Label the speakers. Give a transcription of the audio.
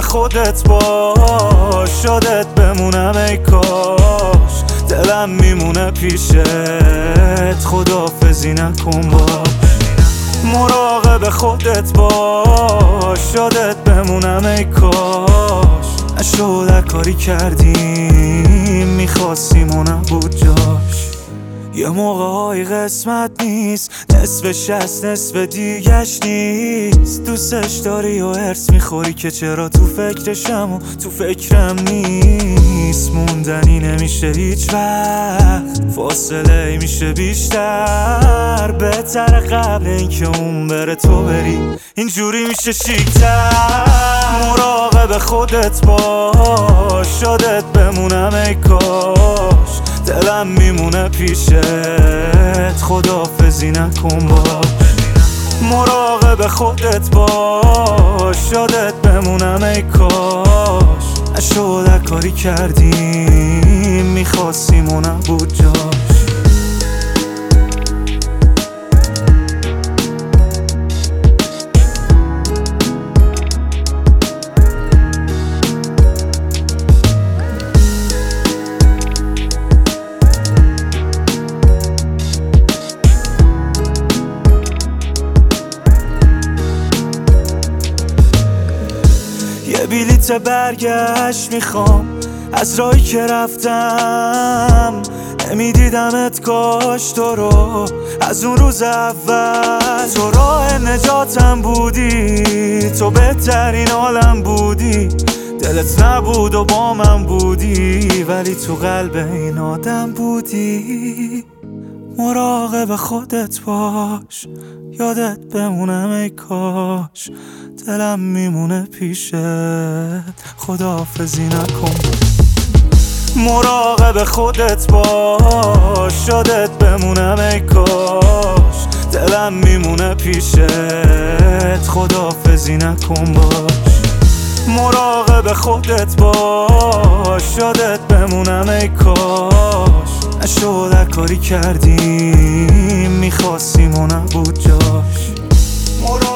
Speaker 1: خودت باش، شادت بمونم ای کاش، دلم میمونه پیشت، خداحافظی نکن باش. مراقب خودت باش، شادت بمونم ای کاش، نشد کاری کردیم میخواستیم و نبود جاش. یه موقع‌های قسمت نیست، نصفش هست نصف دیگش نیست. دوستش داری و هرس میخوری که چرا تو فکرشم و تو فکرم نیست. موندنی نمیشه هیچ وقت، فاصله میشه بیشتر. بهتر قبل اینکه اون بره تو بری، اینجوری میشه شیک‌تر. مراقب خودت باش، شادت بمونم ای کاش، دلم میمونه پیشت، خداحافظی نکن باش. مراقب خودت باش، شادت بمونم ای کاش، نشد کاری کردیم میخواستیم و نبود جاش. یه بلیت برگشت میخوام از راهی که رفتم، نمیدیدمت کاش تو رو از اون روز اول. تو راه نجاتم بودی، تو بهترین عالم بودی، دلت نبود و با من بودی، ولی تو قلب این آدم بودی. مراقب خودت باش، یادت بمونم ای کاش، دلم میمونه پیشت، خداحافظی نکن. مراقب خودت باش، شادت بمونم ای کاش، دلم میمونه پیشت، خداحافظی نکن باش. مراقب خودت باش، شادت بمونم ای کاش، نشد کاری کردیم میخواستیم و نبود جاش.